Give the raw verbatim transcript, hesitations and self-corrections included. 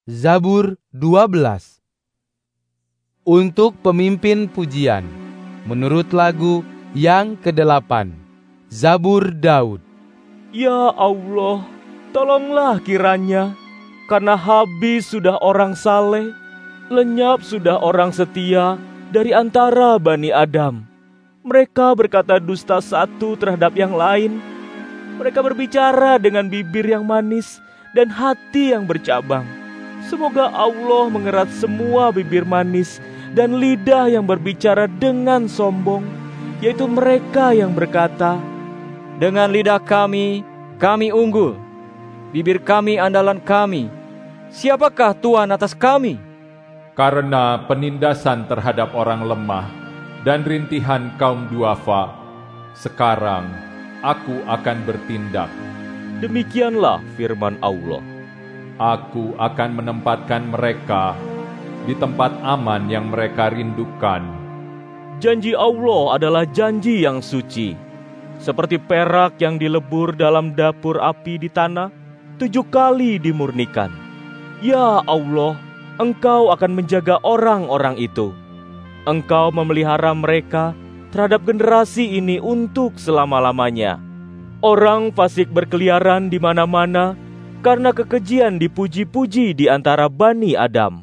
Zabur dua belas. Untuk pemimpin pujian, menurut lagu yang kedelapan, Zabur Daud. Ya Allah, tolonglah kiranya, karena habis sudah orang saleh, lenyap sudah orang setia dari antara Bani Adam. Mereka berkata dusta satu terhadap yang lain. Mereka berbicara dengan bibir yang manis dan hati yang bercabang. Semoga Allah mengerat semua bibir manis dan lidah yang berbicara dengan sombong, yaitu mereka yang berkata, dengan lidah kami, kami unggul, bibir kami andalan kami. Siapakah Tuhan atas kami? Karena penindasan terhadap orang lemah dan rintihan kaum duafa, sekarang aku akan bertindak. Demikianlah firman Allah. Aku akan menempatkan mereka di tempat aman yang mereka rindukan. Janji Allah adalah janji yang suci, seperti perak yang dilebur dalam dapur api di tanah, tujuh kali dimurnikan. Ya Allah, Engkau akan menjaga orang-orang itu. Engkau memelihara mereka terhadap generasi ini untuk selama-lamanya. Orang fasik berkeliaran di mana-mana, karena kekejian dipuji-puji di antara Bani Adam.